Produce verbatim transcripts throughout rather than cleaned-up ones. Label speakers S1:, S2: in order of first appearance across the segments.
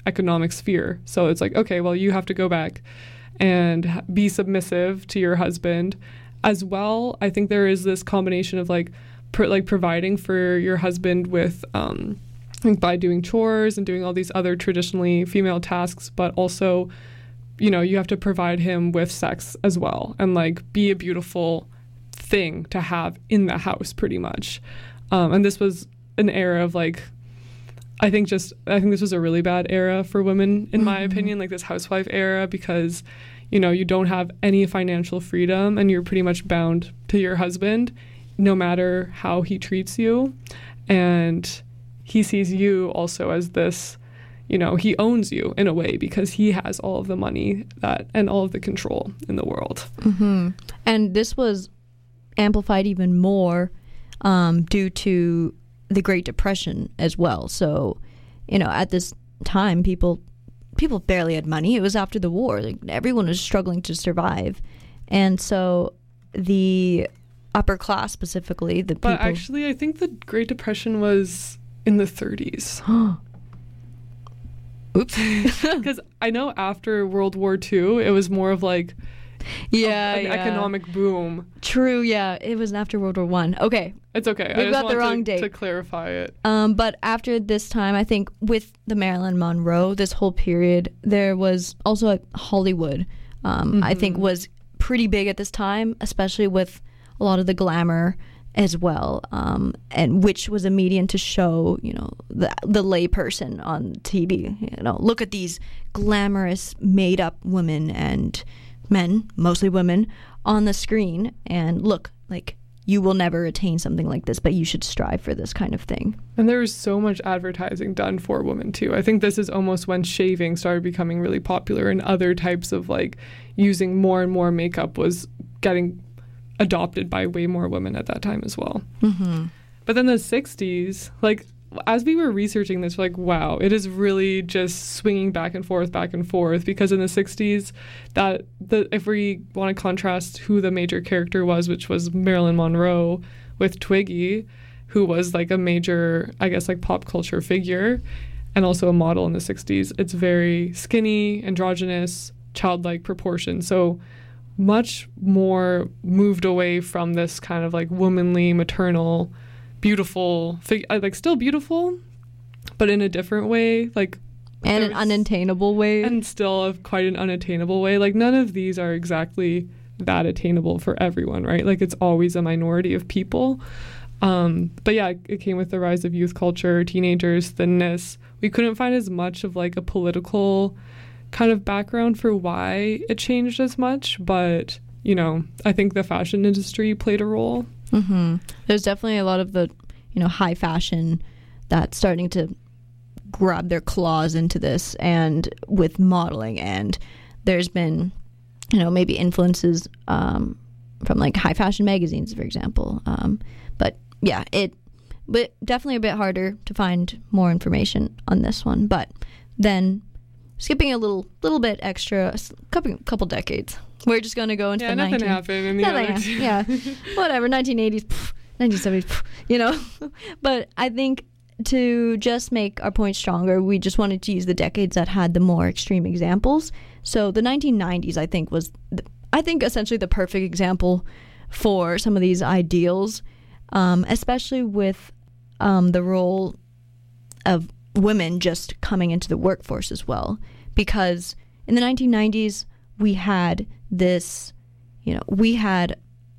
S1: economic sphere. So it's like, okay, well, you have to go back and be submissive to your husband. As well, I think there is this combination of like, pro- like providing for your husband with, um, like by doing chores and doing all these other traditionally female tasks, but also, you know, you have to provide him with sex as well and like be a beautiful thing to have in the house pretty much. Um, and this was an era of like, I think just, I think this was a really bad era for women, in mm-hmm. my opinion, like this housewife era, because, you know, you don't have any financial freedom and you're pretty much bound to your husband no matter how he treats you. And he sees you also as this, you know, he owns you in a way because he has all of the money that and all of the control in the world.
S2: Mm-hmm. And this was amplified even more um, due to the Great Depression as well. So, you know, at this time, people people barely had money. It was after the war. Like, everyone was struggling to survive. And so the upper class specifically, the people...
S1: But actually, I think the Great Depression was in the thirties.
S2: Oops.
S1: Because I know after World War Two, it was more of like...
S2: Yeah,
S1: an
S2: yeah.
S1: economic boom.
S2: True, yeah. It was after World War One. Okay.
S1: It's okay.
S2: We've
S1: I just
S2: got the wrong
S1: to,
S2: date.
S1: to clarify it.
S2: Um, but after this time, I think with the Marilyn Monroe, this whole period, there was also like Hollywood, um, mm-hmm. I think was pretty big at this time, especially with a lot of the glamour as well, um, and which was a medium to show, you know, the the layperson on T V. You know, look at these glamorous, made-up women and men, mostly women, on the screen, and look, like, you will never attain something like this, but you should strive for this kind of thing.
S1: And there was so much advertising done for women too. I think this is almost when shaving started becoming really popular, and other types of like using more and more makeup was getting adopted by way more women at that time as well.
S2: Mm-hmm.
S1: But then the sixties, like, as we were researching this, we're like, wow, it is really just swinging back and forth, back and forth, because in the sixties, that the if we want to contrast who the major character was, which was Marilyn Monroe, with Twiggy, who was like a major, I guess, like pop culture figure and also a model in the sixties, it's very skinny, androgynous, childlike proportion. So much more moved away from this kind of like womanly, maternal, beautiful fig- like still beautiful, but in a different way, like,
S2: and an unattainable way,
S1: and still of quite an unattainable way. Like, none of these are exactly that attainable for everyone, right? Like, it's always a minority of people. Um, but yeah, it came with the rise of youth culture, teenagers, thinness. We couldn't find as much of like a political kind of background for why it changed as much, but you know, I think the fashion industry played a role.
S2: Mm-hmm. There's definitely a lot of the, you know, high fashion that's starting to grab their claws into this, and with modeling, and there's been, you know, maybe influences um, from like high fashion magazines, for example. Um, but yeah, it, but definitely a bit harder to find more information on this one. But then skipping a little, little bit extra, a couple, couple decades. We're just going to go into
S1: yeah,
S2: the
S1: nothing
S2: nineteen
S1: happened in the
S2: nothing
S1: other two.
S2: Yeah, whatever, nineteen eighties, pff, nineteen seventies, pff, you know. But I think to just make our point stronger, we just wanted to use the decades that had the more extreme examples. So the nineteen nineties, I think, was, the, I think, essentially the perfect example for some of these ideals, um, especially with um, the role of women just coming into the workforce as well. Because in the nineteen nineties, we had this, you know, we had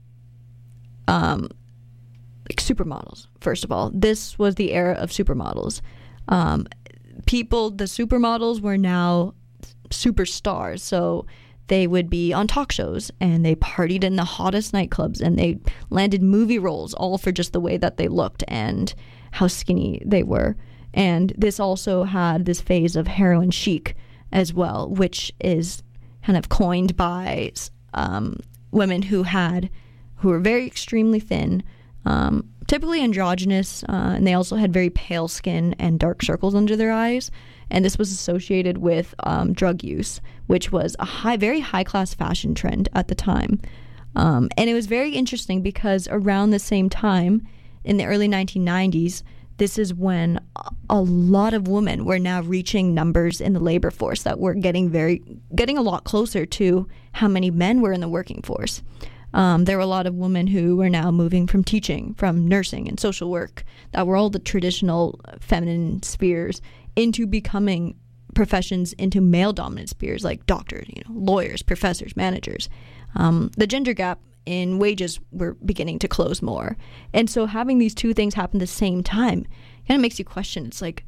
S2: um, like supermodels, first of all. This was the era of supermodels. Um, people, the supermodels were now superstars, so they would be on talk shows, and they partied in the hottest nightclubs, and they landed movie roles, all for just the way that they looked and how skinny they were. And this also had this phase of heroin chic as well, which is kind of coined by um, women who had, who were very extremely thin, um, typically androgynous, uh, and they also had very pale skin and dark circles under their eyes. And this was associated with um, drug use, which was a high, very high-class fashion trend at the time. Um, and it was very interesting because around the same time, in the early nineteen nineties, this is when a lot of women were now reaching numbers in the labor force that were getting very, getting a lot closer to how many men were in the working force. Um, there were a lot of women who were now moving from teaching, from nursing and social work, that were all the traditional feminine spheres, into becoming professions into male-dominant spheres like doctors, you know, lawyers, professors, managers. Um, the gender gap in wages were beginning to close more. And so having these two things happen at the same time kind of makes you question. It's like,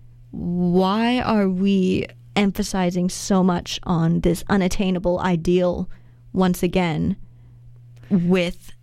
S2: why are we emphasizing so much on this unattainable ideal once again with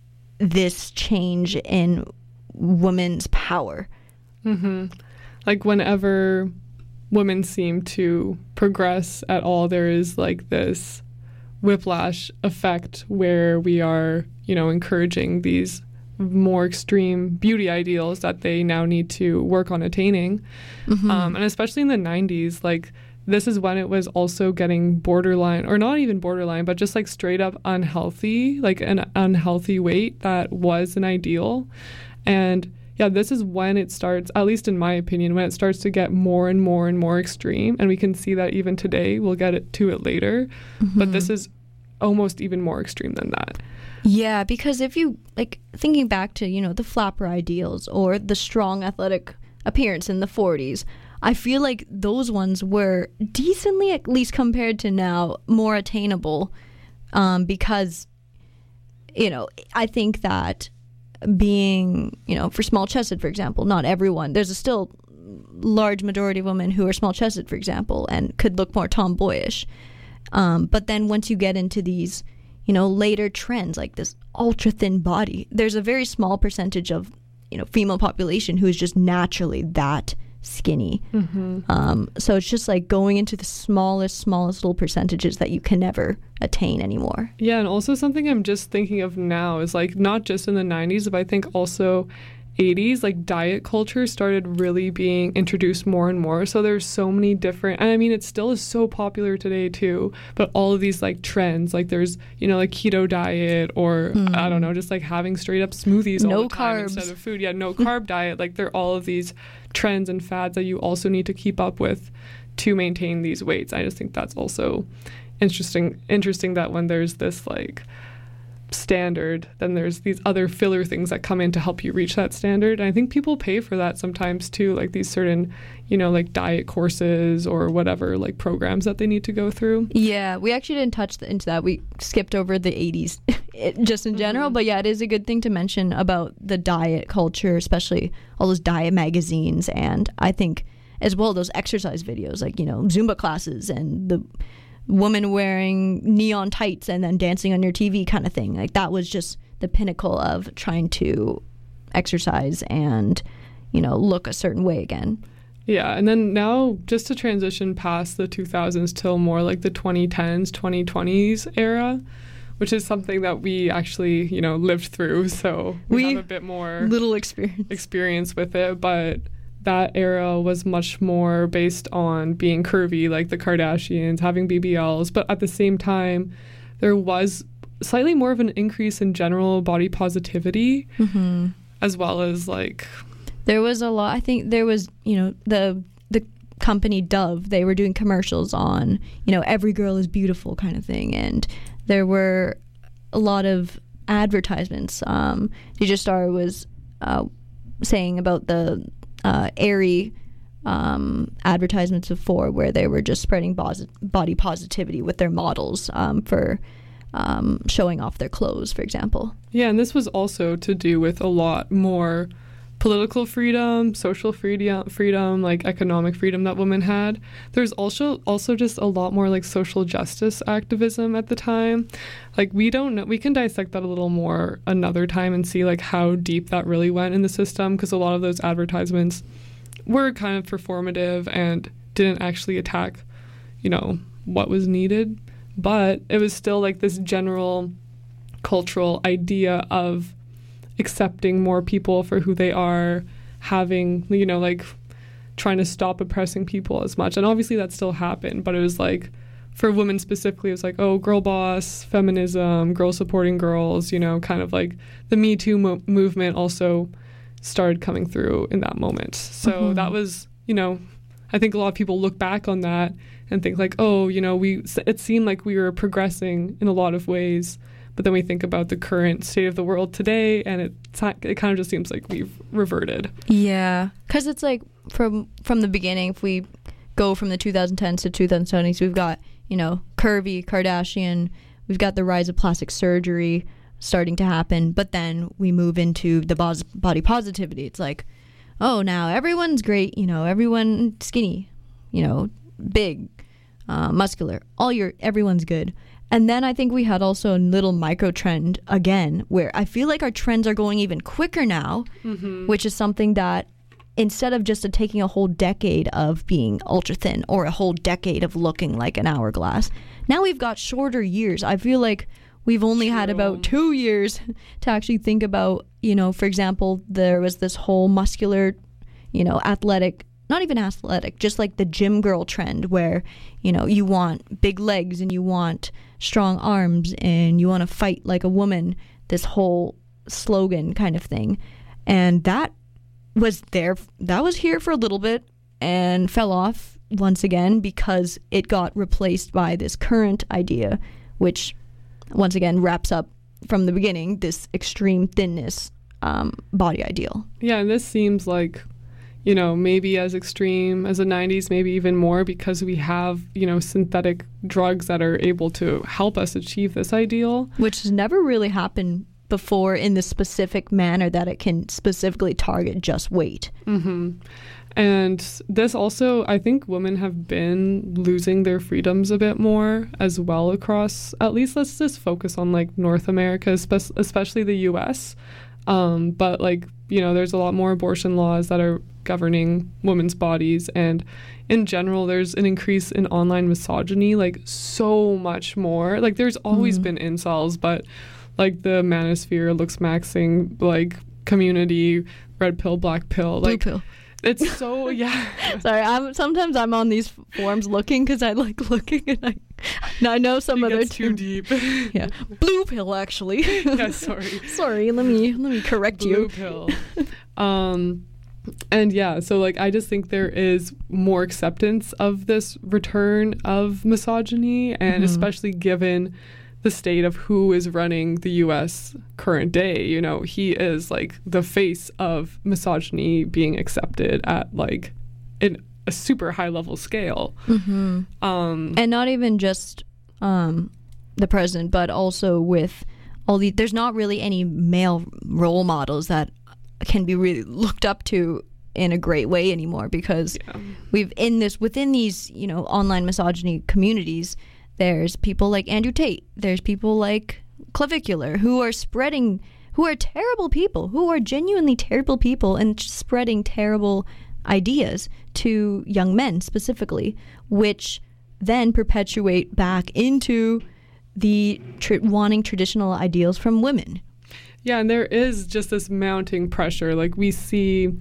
S2: this change in women's power?
S1: Mm-hmm. Like whenever women seem to progress at all, there is like this whiplash effect where we are, you know, encouraging these more extreme beauty ideals that they now need to work on attaining. Mm-hmm. Um, and especially in the nineties, like this is when it was also getting borderline, or not even borderline, but just like straight up unhealthy, like an unhealthy weight that was an ideal. And yeah, this is when it starts, at least in my opinion, when it starts to get more and more and more extreme. And we can see that even today. We'll get it to it later. Mm-hmm. But this is almost even more extreme than that.
S2: Yeah, because if you, like, thinking back to, you know, the flapper ideals or the strong athletic appearance in the forties, I feel like those ones were decently, at least compared to now, more attainable um, because, you know, I think that being, you know, for small-chested, for example, not everyone, there's a still large majority of women who are small-chested, for example, and could look more tomboyish. Um, but then once you get into these, you know, later trends, like this ultra-thin body, there's a very small percentage of, you know, female population who is just naturally that skinny. Mm-hmm. Um, so it's just like going into the smallest, smallest little percentages that you can never attain anymore.
S1: Yeah, and also something I'm just thinking of now is like not just in the nineties, but I think also eighties, like diet culture started really being introduced more and more. So there's so many different, and I mean, it still is so popular today too, but all of these like trends, like there's, you know, like keto diet or mm. I don't know, just like having straight up smoothies
S2: no
S1: all the time
S2: carbs.
S1: Instead of food. Yeah, no carb diet. Like there are all of these trends and fads that you also need to keep up with to maintain these weights. I just think that's also interesting, interesting that when there's this like standard, then there's these other filler things that come in to help you reach that standard. And I think people pay for that sometimes too, like these certain, you know, like diet courses or whatever, like programs that they need to go through.
S2: Yeah, we actually didn't touch the, into that. We skipped over the eighties just in general. Mm-hmm. But yeah, it is a good thing to mention about the diet culture, especially all those diet magazines. And I think as well, those exercise videos, like, you know, Zumba classes and the woman wearing neon tights and then dancing on your T V kind of thing. Like that was just the pinnacle of trying to exercise and, you know, look a certain way again.
S1: Yeah, and then now just to transition past the two thousands till more like the twenty tens, twenty twenties era, which is something that we actually, you know, lived through. So we, we have a bit more
S2: little experience
S1: experience with it, but that era was much more based on being curvy, like the Kardashians, having B B Ls. But at the same time, there was slightly more of an increase in general body positivity, mm-hmm. as well as like...
S2: There was a lot. I think there was, you know, the the company Dove, they were doing commercials on, you know, every girl is beautiful kind of thing. And there were a lot of advertisements. Um, Digistar was uh, saying about the... Uh, airy um, advertisements before where they were just spreading bos- body positivity with their models um, for um, showing off their clothes, for example.
S1: Yeah, and this was also to do with a lot more political freedom, social freedom, freedom, like economic freedom that women had. There's also also just a lot more like social justice activism at the time. Like we don't know, we can dissect that a little more another time and see like how deep that really went in the system, because a lot of those advertisements were kind of performative and didn't actually attack, you know, what was needed. But it was still like this general cultural idea of accepting more people for who they are, having, you know, like trying to stop oppressing people as much. And obviously that still happened, but it was like, for women specifically, it was like, oh, girl boss, feminism, girls supporting girls, you know, kind of like the Me Too mo- movement also started coming through in that moment. So mm-hmm. that was, you know, I think a lot of people look back on that and think like, oh, you know, we it seemed like we were progressing in a lot of ways, but then we think about the current state of the world today, and it it kind of just seems like we've reverted.
S2: Yeah, because it's like from from the beginning, if we go from the twenty tens to twenty twenties, we've got, you know, curvy, Kardashian, we've got the rise of plastic surgery starting to happen, but then we move into the bos- body positivity. It's like, oh, now everyone's great, you know, everyone skinny, you know, big, uh, muscular, all your, everyone's good. And then I think we had also a little micro trend again, where I feel like our trends are going even quicker now, mm-hmm. which is something that instead of just a, taking a whole decade of being ultra thin or a whole decade of looking like an hourglass, now we've got shorter years. I feel like we've only True. had about two years to actually think about, you know, for example, there was this whole muscular, you know, athletic, not even athletic, just like the gym girl trend where, you know, you want big legs and you want strong arms and you want to fight like a woman, this whole slogan kind of thing. And that was there, that was here for a little bit and fell off once again because it got replaced by this current idea, which once again wraps up from the beginning this extreme thinness um, body ideal.
S1: Yeah, and this seems like, you know, maybe as extreme as the nineties, maybe even more, because we have, you know, synthetic drugs that are able to help us achieve this ideal.
S2: Which has never really happened before in the specific manner that it can specifically target just weight.
S1: Mm-hmm. And this also, I think women have been losing their freedoms a bit more as well across, at least let's just focus on like North America, spe- especially the U S. Um, but like, you know, there's a lot more abortion laws that are governing women's bodies. And in general, there's an increase in online misogyny, like so much more. Like there's always mm-hmm. been incels, but like the manosphere, looks maxing, like community, red pill, black pill,
S2: blue
S1: like
S2: pill.
S1: It's so, yeah.
S2: Sorry, I'm sometimes I'm on these forums looking because I like looking and I, and I know some other
S1: too
S2: term.
S1: deep.
S2: Yeah, blue pill actually.
S1: Yeah, sorry.
S2: Sorry, let me let me correct
S1: blue
S2: you.
S1: Blue pill. Um, and yeah, so like I just think there is more acceptance of this return of misogyny, and mm-hmm. especially given the state of who is running the U S current day. You know, he is like the face of misogyny being accepted at like in a super high level scale.
S2: Mm-hmm.
S1: Um,
S2: and not even just um, the president, but also with all the, there's not really any male role models that can be really looked up to in a great way anymore, because yeah. we've in this, within these, you know, online misogyny communities, there's people like Andrew Tate. There's people like Clavicular who are spreading, who are terrible people, who are genuinely terrible people and spreading terrible ideas to young men specifically, which then perpetuate back into the tr- wanting traditional ideals from women.
S1: Yeah, and there is just this mounting pressure. Like we see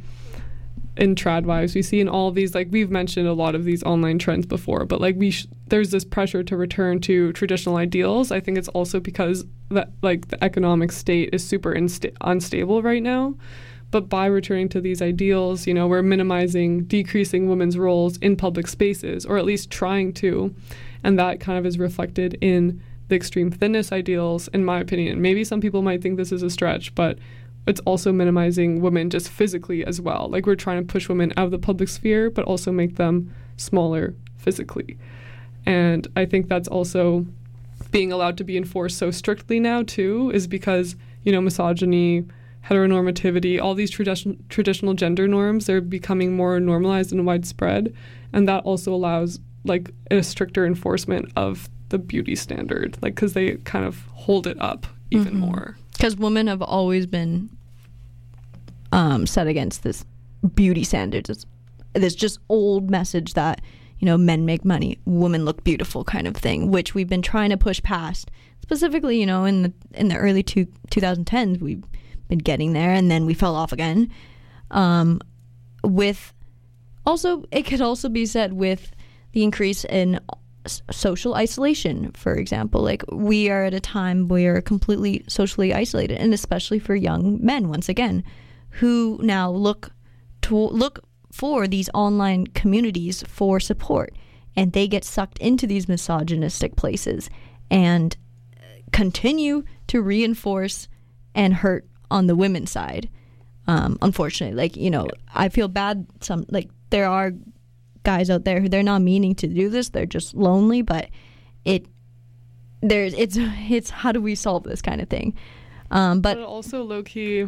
S1: in Tradwives, we see in all of these, like we've mentioned a lot of these online trends before, but like we sh- there's this pressure to return to traditional ideals. I think it's also because that like the economic state is super insta- unstable right now. But by returning to these ideals, you know, we're minimizing, decreasing women's roles in public spaces, or at least trying to. And that kind of is reflected in the extreme thinness ideals, in my opinion. Maybe some people might think this is a stretch, but it's also minimizing women just physically as well. Like we're trying to push women out of the public sphere, but also make them smaller physically. And I think that's also being allowed to be enforced so strictly now too, is because, you know, misogyny, heteronormativity, all these tradition- traditional gender norms, they're becoming more normalized and widespread. And that also allows like a stricter enforcement of the beauty standard, like because they kind of hold it up even mm-hmm. more.
S2: Because women have always been um, set against this beauty standards. It's this just old message that, you know, men make money, women look beautiful kind of thing, which we've been trying to push past. Specifically, you know, in the in the early two, twenty tens, we've been getting there, and then we fell off again. Um, with also, it could also be said with the increase in social isolation, for example. Like we are at a time where completely socially isolated, and especially for young men, once again, who now look to look for these online communities for support, and they get sucked into these misogynistic places and continue to reinforce and hurt on the women's side. Um, unfortunately, like, you know, I feel bad. Some, like, there are guys out there who they're not meaning to do this. They're just lonely, but it, there's, it's, it's how do we solve this kind of thing? Um, but,
S1: but also low key,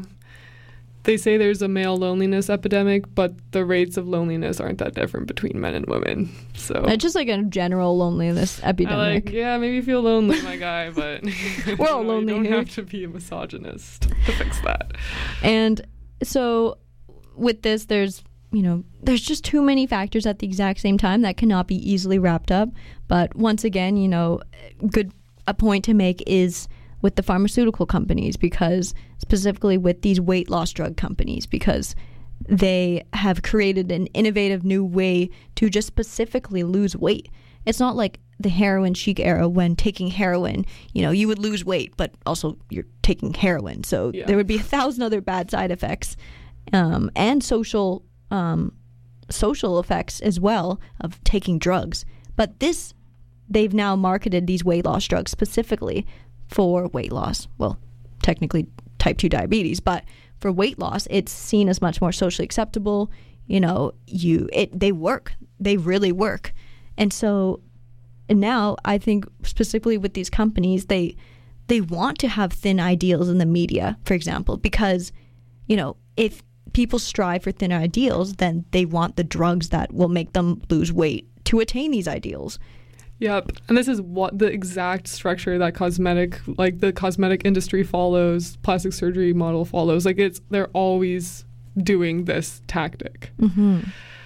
S1: they say there's a male loneliness epidemic, but the rates of loneliness aren't that different between men and women. So
S2: it's just like a general loneliness epidemic.
S1: Like, yeah, maybe you feel lonely, my guy, but
S2: we're all
S1: you know,
S2: lonely
S1: you don't
S2: here.
S1: have to be a misogynist to fix that.
S2: And so with this, there's, you know, there's just too many factors at the exact same time that cannot be easily wrapped up. But once again, you know, good a point to make is with the pharmaceutical companies, because specifically with these weight loss drug companies, because they have created an innovative new way to just specifically lose weight. It's not like the heroin chic era when taking heroin, you know, you would lose weight, but also you're taking heroin. So yeah. There would be a thousand other bad side effects um, and social um, social effects as well of taking drugs. But this, they've now marketed these weight loss drugs specifically for weight loss. Well, technically type two diabetes, but for weight loss, it's seen as much more socially acceptable. You know, you it they work. They really work. And so and now I think specifically with these companies, they they want to have thin ideals in the media, for example, because, you know, if people strive for thinner ideals, then they want the drugs that will make them lose weight to attain these ideals.
S1: Yep. And this is what the exact structure that cosmetic, like the cosmetic industry follows, plastic surgery model follows. Like it's, they're always doing this tactic.
S2: Mm-hmm.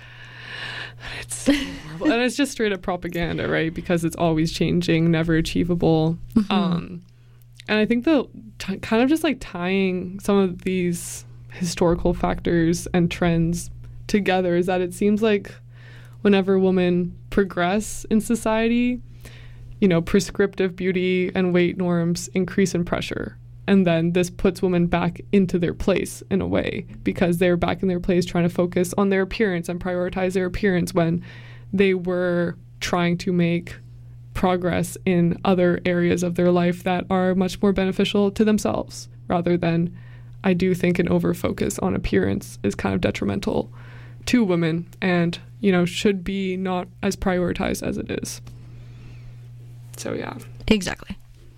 S1: It's horrible. And it's just straight up propaganda, right? Because it's always changing, never achievable. Mm-hmm. Um, and I think the t- kind of just like tying some of these historical factors and trends together is that it seems like whenever women progress in society, you know, prescriptive beauty and weight norms increase in pressure. And then this puts women back into their place in a way, because they're back in their place trying to focus on their appearance and prioritize their appearance when they were trying to make progress in other areas of their life that are much more beneficial to themselves, rather than, I do think an over-focus on appearance is kind of detrimental to women and, you know, should be not as prioritized as it is. So, yeah.
S2: Exactly.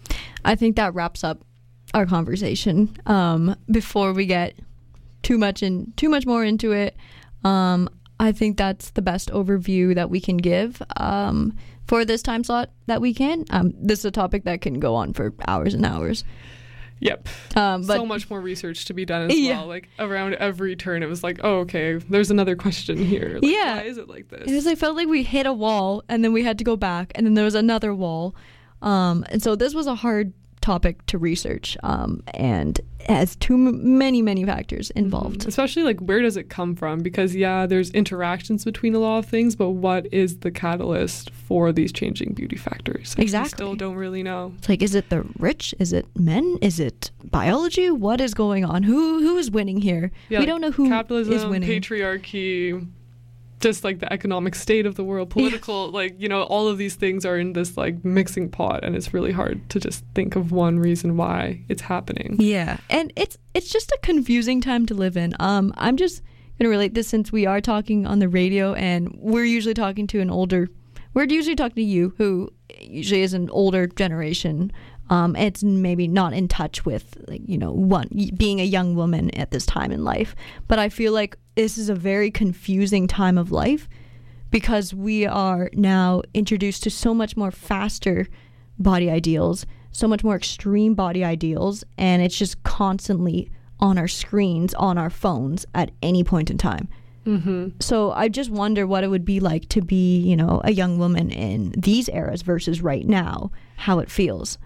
S2: I think that wraps up our conversation. Um, before we get too much in, too much more into it, um, I think that's the best overview that we can give um, for this time slot that we can. Um, this is a topic that can go on for hours and hours.
S1: Yep. Um, but so much more research to be done as yeah. well. Like around every turn, it was like, oh, okay, there's another question here. Like,
S2: yeah.
S1: Why is it like this?
S2: It was like, felt like we hit a wall and then we had to go back and then there was another wall. Um, and so this was a hard topic to research um, and has too m- many, many factors involved.
S1: Mm-hmm. Especially like, where does it come from? Because, yeah, there's interactions between a lot of things, but what is the catalyst for these changing beauty factors?
S2: Exactly.
S1: We still don't really know.
S2: It's like, is it the rich? Is it men? Is it biology? What is going on? Who Who is winning here?
S1: Yeah,
S2: we don't know who
S1: capitalism,
S2: is winning.
S1: Patriarchy, just like the economic state of the world, political, yeah. like, you know, all of these things are in this like mixing pot, and it's really hard to just think of one reason why it's happening.
S2: Yeah. And it's it's just a confusing time to live in. Um, I'm just going to relate this since we are talking on the radio and we're usually talking to an older, we're usually talking to you who usually is an older generation. Um, it's maybe not in touch with, like, you know, one being a young woman at this time in life. But I feel like this is a very confusing time of life because we are now introduced to so much more faster body ideals, so much more extreme body ideals, and it's just constantly on our screens, on our phones at any point in time.
S1: Mm-hmm.
S2: So I just wonder what it would be like to be, you know, a young woman in these eras versus right now, how it feels.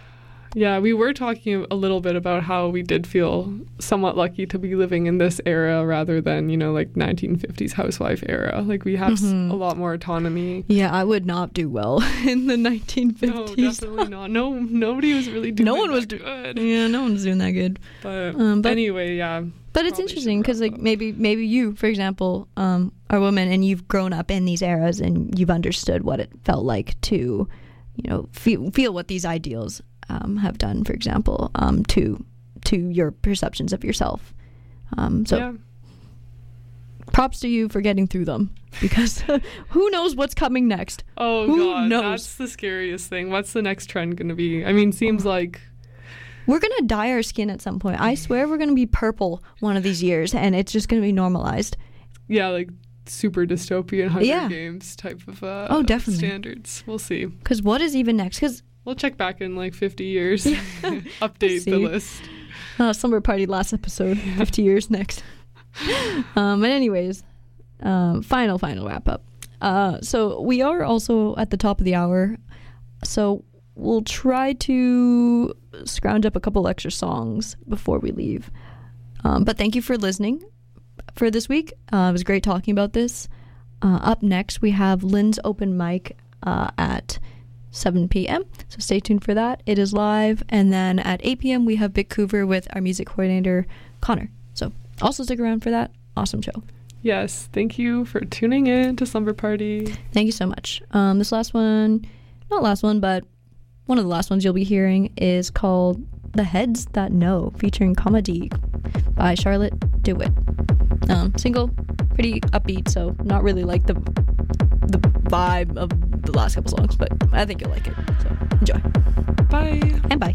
S1: Yeah, we were talking a little bit about how we did feel somewhat lucky to be living in this era rather than, you know, like nineteen fifties housewife era. Like, we have mm-hmm. a lot more autonomy.
S2: Yeah, I would not do well in the nineteen fifties.
S1: No, definitely not. No, nobody was really doing
S2: no one
S1: that
S2: was do-
S1: good.
S2: Yeah, no one was doing that good.
S1: But,
S2: um, but
S1: anyway, yeah,
S2: But it's interesting because like maybe maybe you, for example, um, are a woman and you've grown up in these eras and you've understood what it felt like to, you know, feel feel what these ideals um, have done, for example, um, to to your perceptions of yourself. Um, so
S1: yeah.
S2: props to you for getting through them, because who knows what's coming next?
S1: Oh
S2: who
S1: god,
S2: knows?
S1: That's the scariest thing. What's the next trend going to be? I mean, seems like
S2: we're going to dye our skin at some point. I swear we're going to be purple one of these years, and it's just going to be normalized.
S1: Yeah, like super dystopian Hunger
S2: Yeah.
S1: Games type of uh,
S2: Oh, definitely.
S1: standards. We'll see.
S2: Because what is even next? Because
S1: We'll check back in like fifty years. Update
S2: We'll
S1: the
S2: see.
S1: list.
S2: uh, Slumber Party last episode, fifty years next. Um, but anyways, um, final, final wrap up. Uh, so we are also at the top of the hour. So we'll try to scrounge up a couple extra songs before we leave. Um, but thank you for listening for this week. Uh, it was great talking about this. Uh, up next, we have Lynn's open mic uh, at seven p.m. So stay tuned for that. It is live. And then at eight p.m. we have Vic Coover with our music coordinator, Connor. So also stick around for that. Awesome show.
S1: Yes, thank you for tuning in to Slumber Party.
S2: Thank you so much. Um, this last one, not last one, but one of the last ones you'll be hearing is called The Heads That Know, featuring Comedy by Charlotte DeWitt. Um, single, pretty upbeat, so not really like the the vibe of the last couple songs, but I think you'll like it. So enjoy.
S1: Bye.
S2: And bye.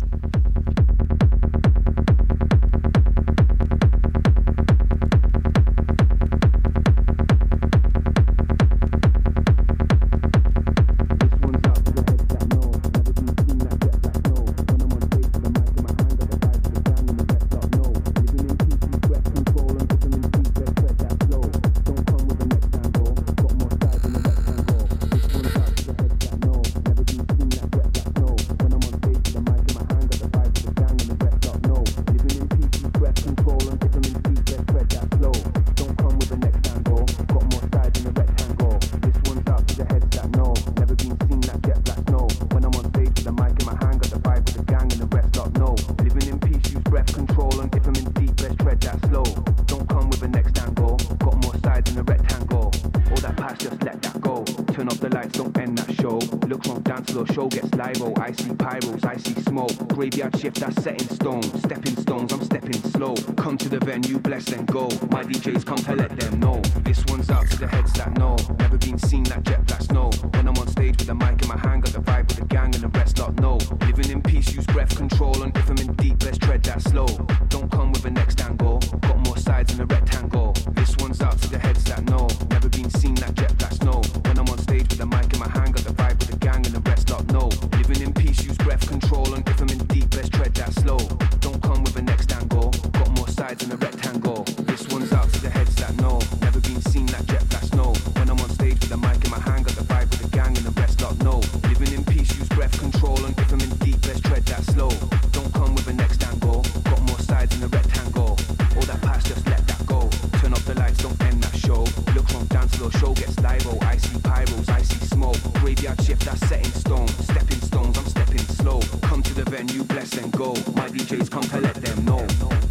S3: Graveyard shift, that's set in stone. Stepping stones, I'm stepping slow. Come to the venue, bless and go. My D Js come to let them know. This one's out to the heads that know. Never been seen like jet black snow. When I'm on stage with a mic in my hand, got the vibe with the gang and the rest lot know. Living in peace, use breath control, and if I'm in deep, let's tread that slow. Don't come with a next angle. Got more sides in a rectangle. This one's out to the heads that know. Never been seen like jet black snow. When I'm on stage with a mic in my hand, got the vibe with the gang and the rest lot know. Living in peace, use breath control, and if I'm in deep, let's tread that slow. Don't come with a next angle. Got more sides in a rectangle. This one's out to the heads that know. Never been seen like jet black snow. When I'm on stage with a mic in my hand, got the vibe with the gang and the rest lot know. Living in peace, use breath control, and if I'm in deep, let's tread that slow. Don't come with a next angle. Got more sides in a rectangle. All that past, just let that go. Turn off the lights, don't end that show. Look from dance floor, show gets live. Oh, I see pyros, I see smoke. Graveyard shift, that's set in stone. Stepping stones, I'm stepping slow. Come to the venue, bless and go. My D Js come to let them know.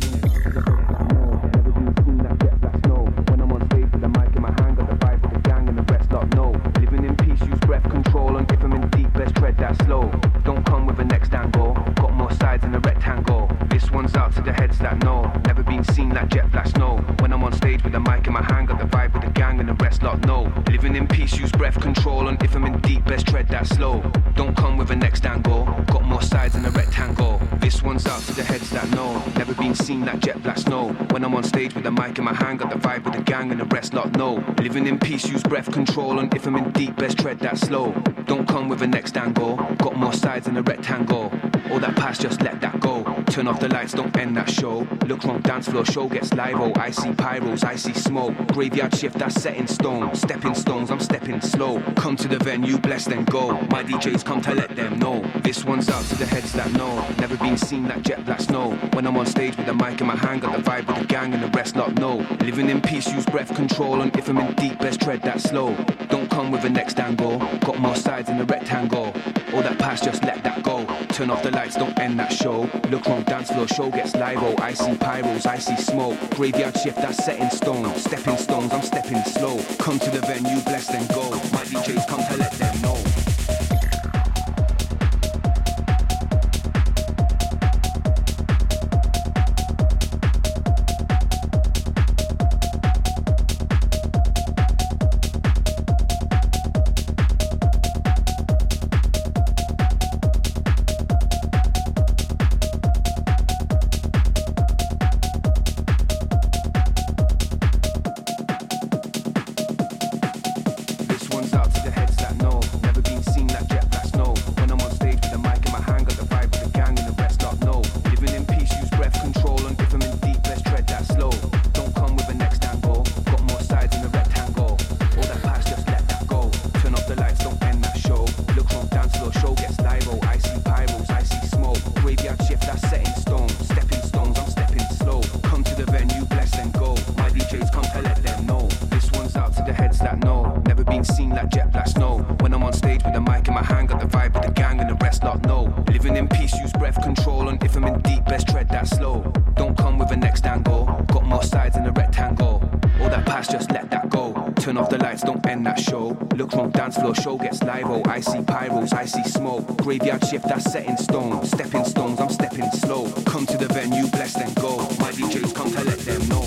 S3: Never been seen like jet black snow. When I'm on stage with a mic in my hand, got the vibe with the gang and the rest lot know. Living in peace, use breath control, and if I'm in deep, let's tread that slow. Don't come with a next angle. Got more sides in a rectangle. This one's out to the heads that know. Never been seen like jet black snow. When I'm on stage with a mic in my hand, got the vibe with the gang and the rest lot know. Living in peace, use breath control, and if I'm in deep, let's tread that slow. Don't come with a next angle. Got more sides in a rectangle. This one's out to the heads that know. Never been seen like jet black snow. When I'm on stage with a mic in my hand, got the vibe with the gang and the rest lot know. Living in peace, use breath control, and if I'm in deep, let's tread that slow. Don't come with a next angle. Got more sides in a rectangle. All that past, just let that go. Turn off the lights, don't end that show. Look from dance floor, show gets live. Oh, I see pyros, I see smoke. Graveyard shift, that's set in stone. Stepping stones, I'm stepping slow. Come to the venue, bless then go. My D Js come to let them know. This one's out to the heads that know. Never been seen like jet black snow. When I'm on stage with a mic in my hand, got the vibe with the gang and the rest lot know. Living in peace, use breath control, and if I'm in deep, let's tread that slow. Don't come with a next angle. Got more sides in a rectangle. All that past, just let that go. Turn off the lights, don't end that show. Look round, dance floor, show gets live. Oh, I see pyros, I see smoke. Graveyard shift, that's set in stone. Stepping stones, I'm stepping slow. Come to the venue, bless then go. My D Js come to let them know. Show gets live, oh, I see pyros, I see smoke. Graveyard shift, that's set in stone. Stepping stones, I'm stepping slow. Come to the venue, bless then go. My D Js come to let them know.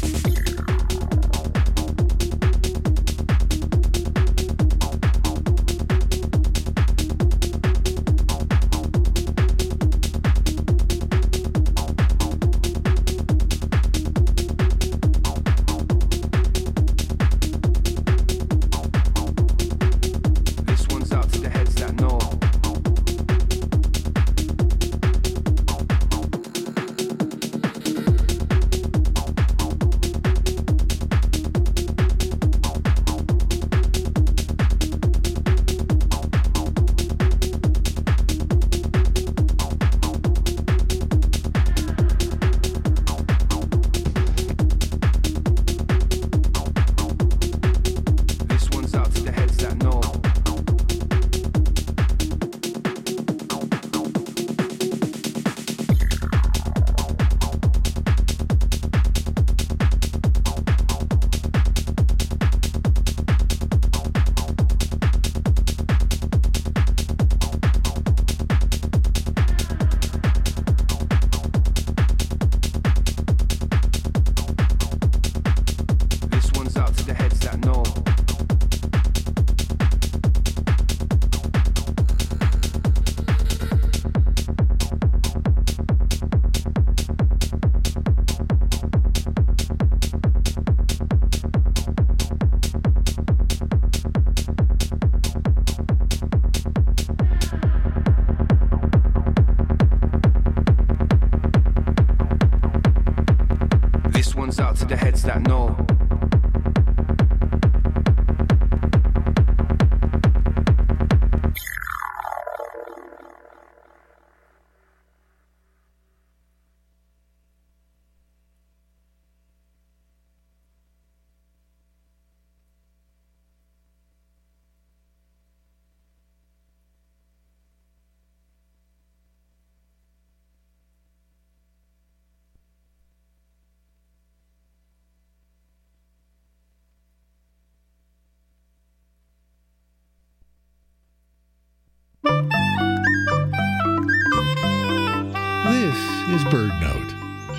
S4: This is Bird Note.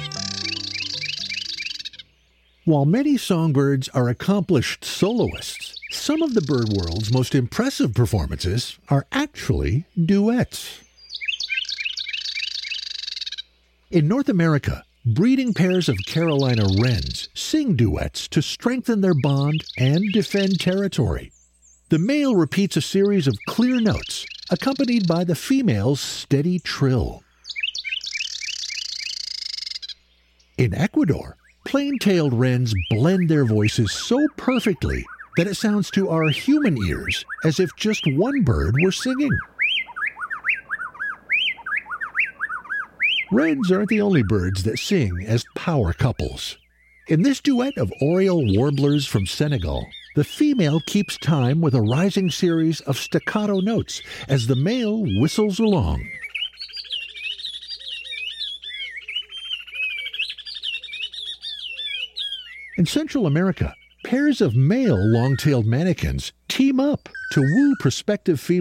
S4: While many songbirds are accomplished soloists, some of the bird world's most impressive performances are actually duets. In North America, breeding pairs of Carolina wrens sing duets to strengthen their bond and defend territory. The male repeats a series of clear notes, accompanied by the female's steady trill. In Ecuador, plain-tailed wrens blend their voices so perfectly that it sounds to our human ears as if just one bird were singing. Wrens aren't the only birds that sing as power couples. In this duet of oriole warblers from Senegal, the female keeps time with a rising series of staccato notes as the male whistles along. In Central America, pairs of male long-tailed manakins team up to woo prospective females.